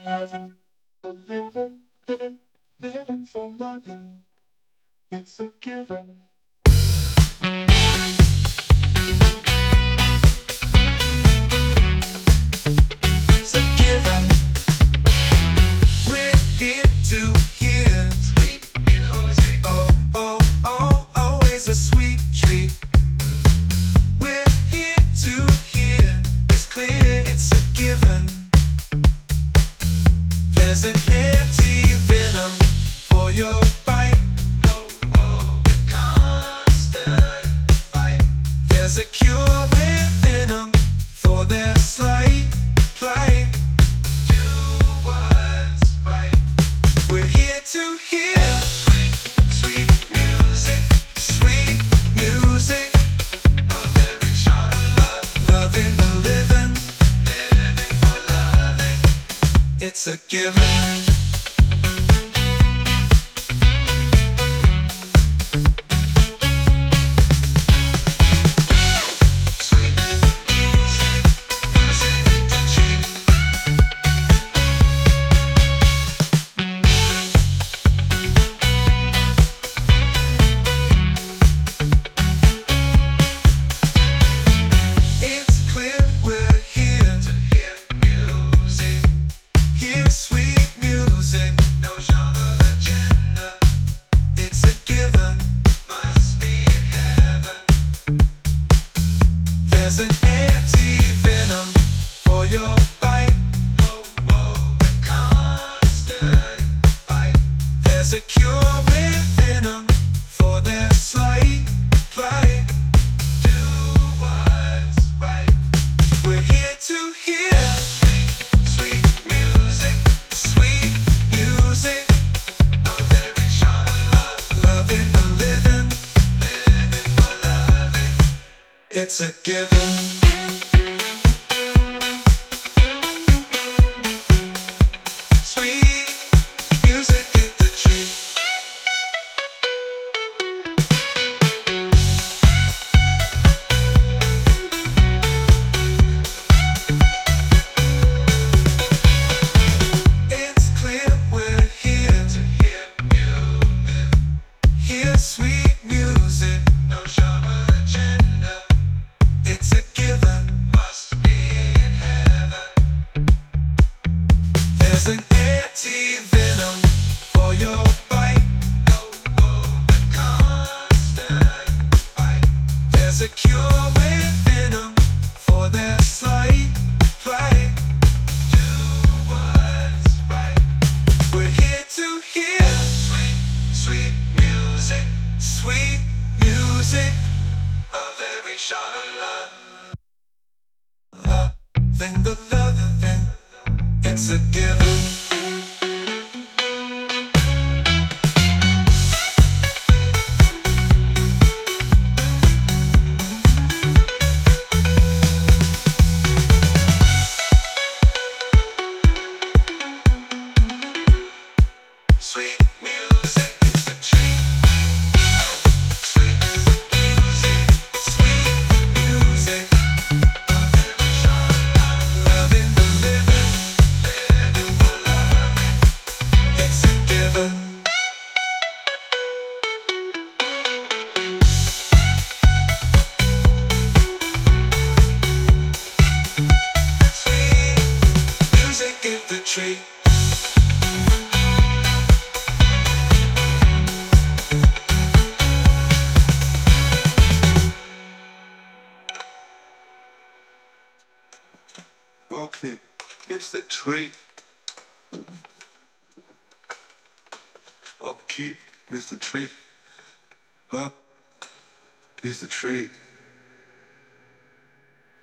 Living for money, it's a given. It's a given. We're here to hear sweet music. Oh, oh, oh, always a sweet treat. We're here to hear. It's clear, it's a given. There's an anti-venom for your bite. Oh, oh, the constant fight. There's a cure within them for their slight plight. Do what's right. We're here to hear sweet music, sweet music of every shot of love. Loving the living, living for loving. It's a given. It's clear we're here to hear music. Hear sweet music, no genre agenda. It's a given, must be in heaven. There's an anti-venom for your bite. Oh, oh, the constant fight. There's a cure within them for their slight plight. Do what's right. We're here to hear sweet music, sweet music of every shot of love. Loving the living, living for loving. It's a given. Sweet music is the treat. It's clear we're here to hear music. Hear sweet music, no genre agenda. It's a given, must be in heaven. There's an anti-venom for your bite. Oh, oh, the constant fight. There's a cure within them for their slight plight. Do what's right. We're here to hear sweet, sweet music, sweet music of every shot of love. Loving the loving, it's a given. Sweet music is a treat. Sweet music, sweet music of every shot of love. Loving the living, living for loving. It's a given. Sweet music is the treat. Okay, it's the treat. Okay, it's the treat. Huh? It's the treat.